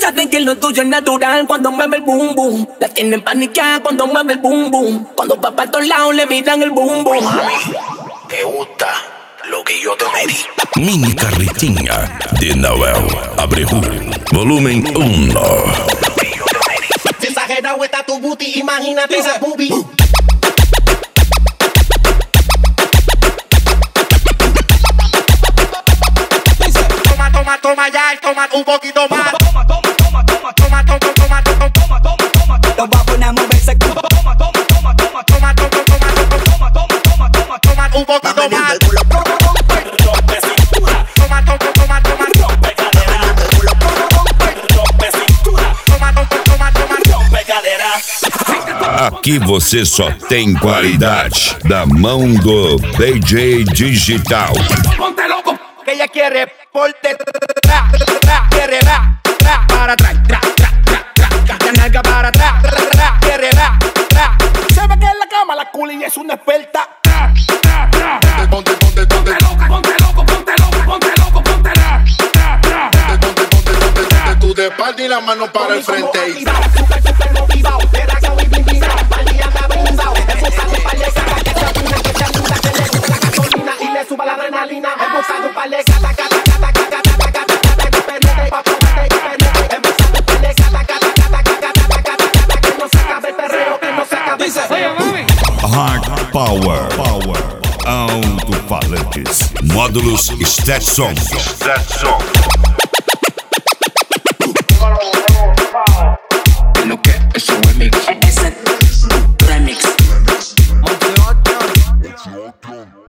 saben que lo tuyo es natural cuando mueve el boom boom. La tienen paniqueada cuando mueve el boom boom. Cuando va para todos lados le miran el boom boom. Mami, ¿te gusta lo que yo te medí? Mini Carretinha de Noel Abreu, volumen 1. Si exagerado está tu booty, imagínate esa boobie. Toma ya y toma un poquito más. Toma. Lo va a poner a moverse. Toma un poquito más. Aqui você só tem qualidade da mão do DJ Digital. Que ella quiere por detrás, quiere para atrás, la nalga para atrás, quiere se ve que en la cama la culi es una experta. Ponte tú de espalda y la mano para el frente. Y le suba la adrenalina, empezando un par de Hard Power Alto-falantes. Módulos Stetson. Lo que es un remix.